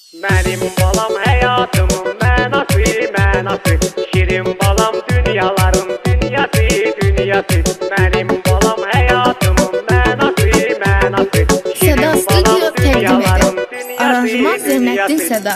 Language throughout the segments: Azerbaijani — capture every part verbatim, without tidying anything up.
Benim balam hayatımın mənası, mənası. Şirin balam dünyaların dünyası, dünyası. Benim balam hayatımın mənası, mənası. Seda Studio təqdim edir. Aranjman Zeynəddin Seda.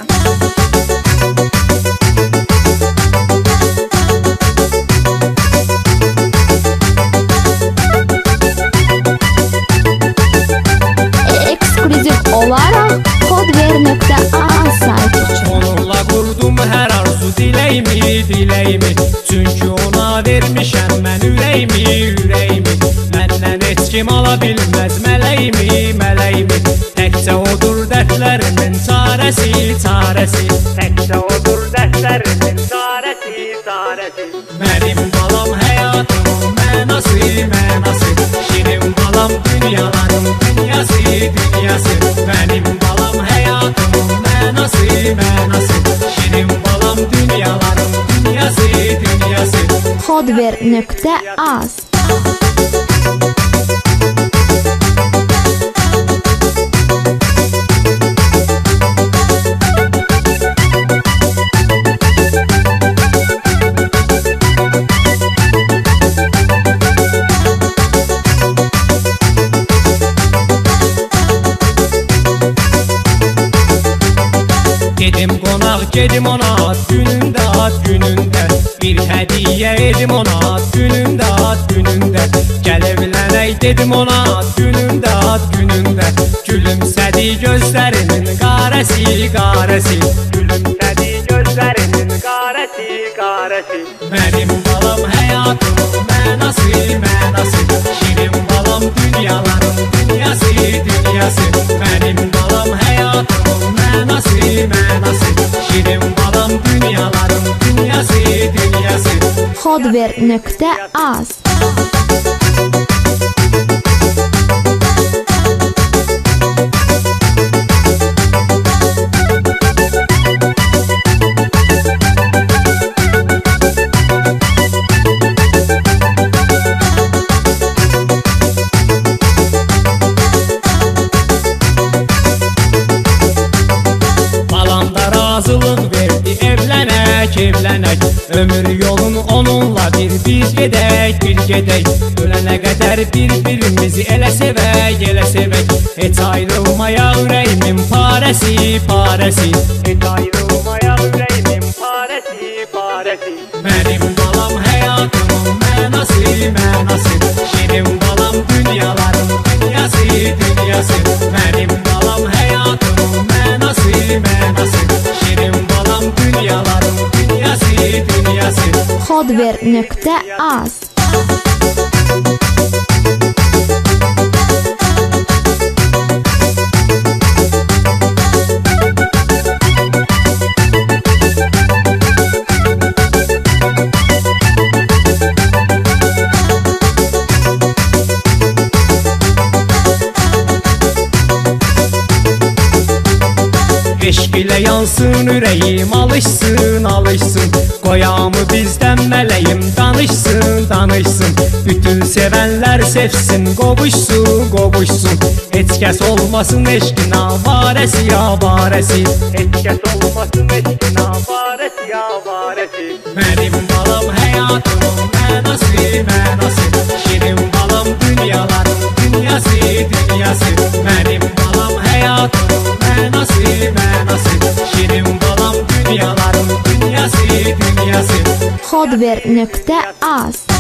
Eksklüziv olaraq kodver nöqtə a sayt üçün. Onunla qurdum hər arzu diləyimi, diləyimi. Çünki ona vermişəm mən ürəyimi, ürəyimi. Məndən heç kim ala bilməz mələyimi, mələyimi. Təkcə odur dərdlərimin çarəsi, çarəsi. Təkcə odur dərdlərimin çarəsi, çarəsi. Mənim balam həyatımın mənası, mənası. Şirin balam dünyaların dünyası, dünyası. Mənim balam həyatımın mənası, mənası. Şirin balam dünyaların dünyası, dünyası. kodver nöqtə az. Gedim qonaq, gedim ona ad günündə, ad günündə. Bir hədiyyə edim ona ad günündə, ad günündə. Gəl evlənək dedim ona ad günündə, ad günündə. Gülümsədi gözlərinin qarəsi, qarəsi. Gülümsədi gözlərinin qarəsi, qarəsi. Mənim balam həyatımın mənası, mənası. Şirin balam dünyaların dünyası, dünyası. Mənim balam həyatımın mənası, mənası. Şirin balam dünyaların dünyası, dünyası. kodver nöqtə az. Razılıq verdi evlənək, evlənək. Ömür yolun onunla bir biz gedək, bir gedək. Ölənə qədər bir-birimizi elə sevək, elə sevək. Heç ayrılmaya ürəyimin parəsi, parəsi. Heç ayrılmaya ürəyimin parəsi, parəsi. Mənim balam həyatımın mənası, mənası. Şirin balam dünyaların dünyası, dünyası. Mənim balam həyatımın mənası, mənası. Şirin balam dünyaların dünyası, dünyası. kodver nöqtə az. Eşq ilə yansın ürəyim, alışsın, alışsın. Qoyamı bizdən mələyim, danışsın, danışsın. Bütün sevənlər sevsin, qovuşsun, qovuşsun. Heç kəs olmasın eşqin avarəsi, avarəsi. Heç kəs olmasın eşqin avarəsi, avarəsi. Mənim balam həyatımın mənası, mənası. Şirin balam dünyaların dünyası, dünyası. Mənim balam həyatımın mənası, mənası. Şirin balam dünyaların dünyası, dünyası. kodver nöqtə az.